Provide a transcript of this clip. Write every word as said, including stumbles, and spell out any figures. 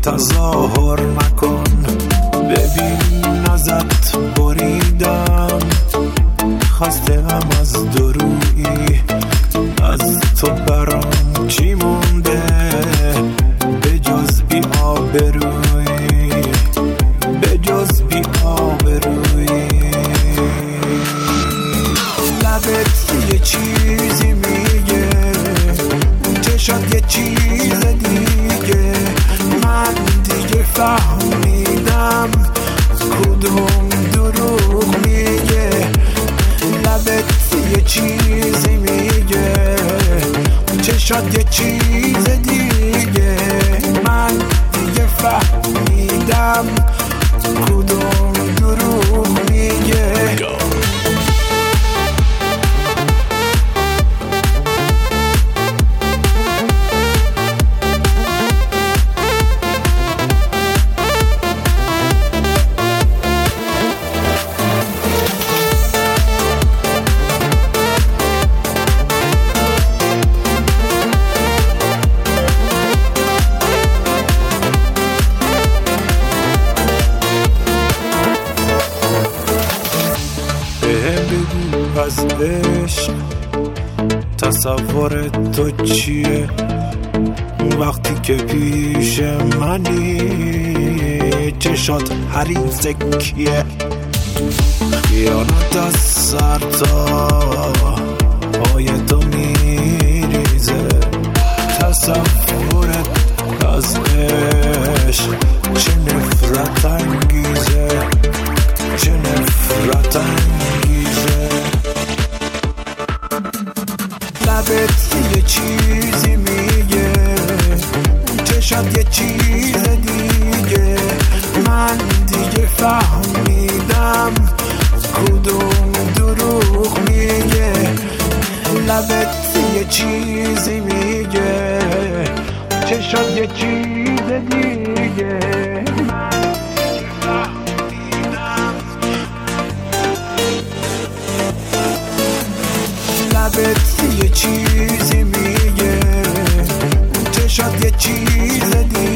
تظاهر نکن، ببین ازت بریدم، خستم از درویی، از تو برام چی مونده به جز بی آبرویی، به جز بی آبرویی. لبت یه چیزی میگه، چشات یه چیز دیگه، من دیگه فهمیدم کدوم دروغ میگه. لبت یه چیزی میگه، چشات یه چیز دیگه، من دیگه فهمیدم کدوم دروغ میگه. از عشق تصور تو چیه وقتی که پیش منی؟ چشات حریص کیه؟ خیانت از سر تا پای تو میریزه، تصورت از عشق چه نفرت انگیزه، چه نفرت انگیزه. لبت یه چیزی میگه، چشات یه چیز دیگه، من دیگه فهمیدم کدوم دروغ میگه. لبت یه چیزی میگه، چشات یه چیز دیگه، من دیگه فهمیدم. لبت یه چیزی میگه، چشات یه چیز دیگه،